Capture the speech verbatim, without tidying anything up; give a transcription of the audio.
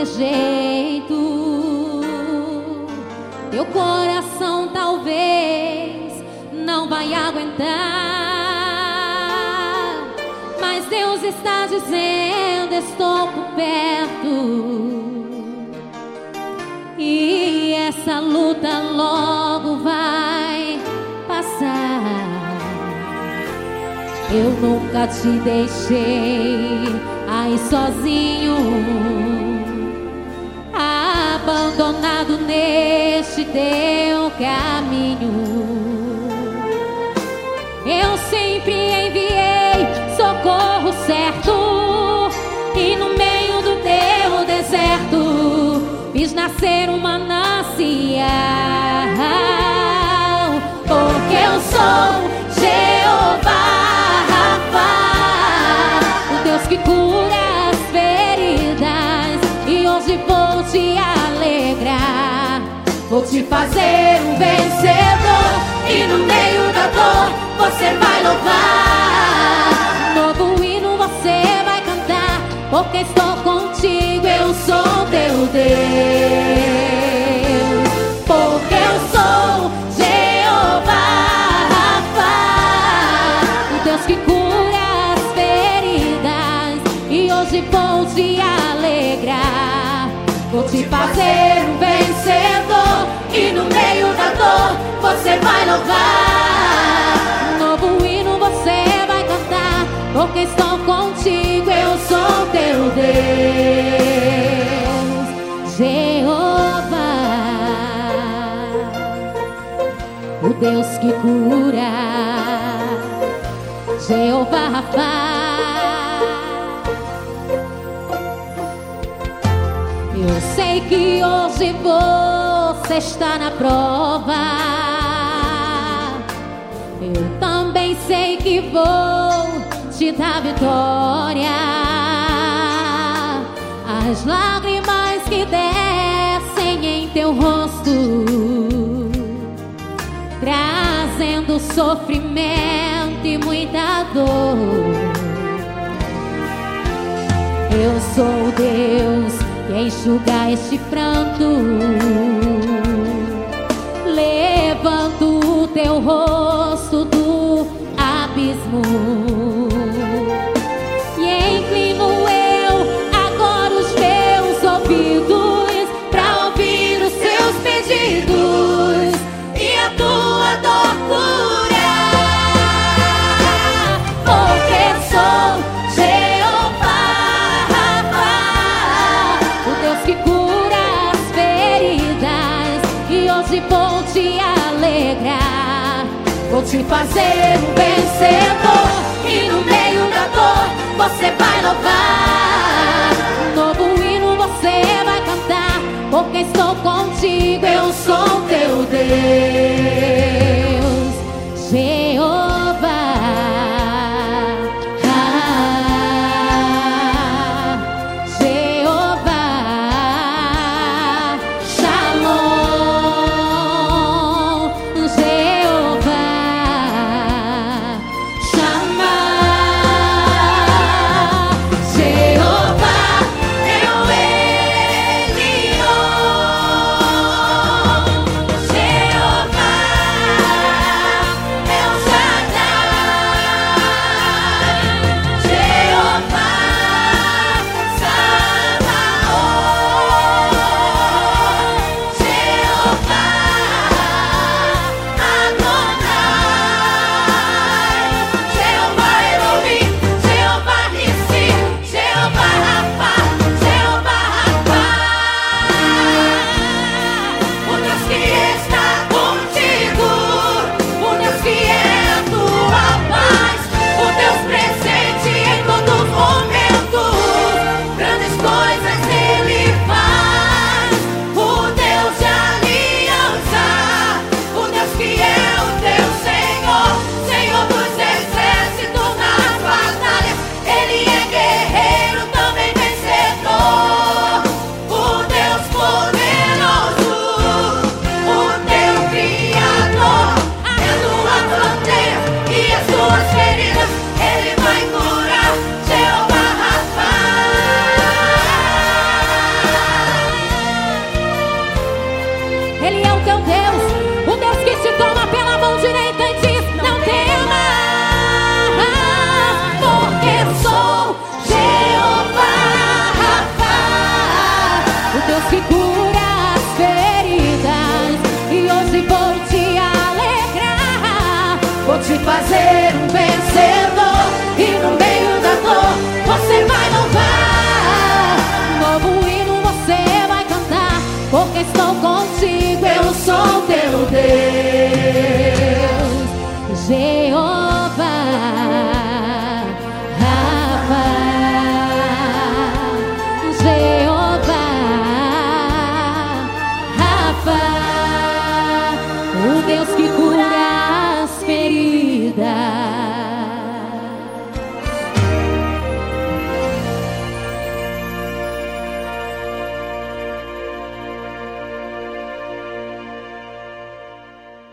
jeito. Teu coração talvez não vai aguentar, mas Deus está dizendo: estou por perto. E essa luta logo vai passar. Eu nunca te deixei aí sozinho, abandonado neste teu caminho. Eu sempre enviei socorro certo, e no meio do teu deserto fiz nascer um manancial. Porque eu sou Jeová Rafa, o Deus que cura as feridas, e hoje vou te alegrar. Vou te fazer um vencedor, e no meio da dor você vai louvar. Novo hino você vai cantar, porque estou contigo, eu sou teu Deus. Porque eu sou Jeová Rafa, o Deus que cura as feridas, e hoje vou te alegrar. Vou te fazer um vencedor, e no meio da dor você vai louvar. Novo hino você vai cantar, porque estou contigo, eu sou teu Deus. Jeová, o Deus que cura. Jeová Rafa. Eu sei que hoje você está na prova, eu também sei que vou te dar vitória. As lágrimas que descem em teu rosto, trazendo sofrimento e muita dor. Eu sou Deus que enxuga este pranto, levanto o teu rosto do abismo, e inclino eu agora os meus ouvidos pra ouvir os seus pedidos e a tua dor curar. Porque sou Jeová Rafa, o Deus que cura as feridas, e hoje vou te alegrar. Vou te fazer um vencedor, e no meio da dor você vai louvar. Um novo hino você vai cantar, porque estou contigo, eu sou teu Deus. Jeová, ah, Jeová, Shalom, Jeová, Shama, Jeová, eu Elion, Jeová, El Shaddai. Ele é o teu Deus, o Deus que te toma pela mão direita e diz: não temas, porque sou Jeová Rafa, o Deus que cura as feridas. E hoje vou te alegrar, vou te fazer um vencedor. E no meio da dor você vai louvar, um novo hino você vai cantar, porque estou contigo, eu sou teu Deus, Jeová Rafa, Jeová Rafa, o Deus que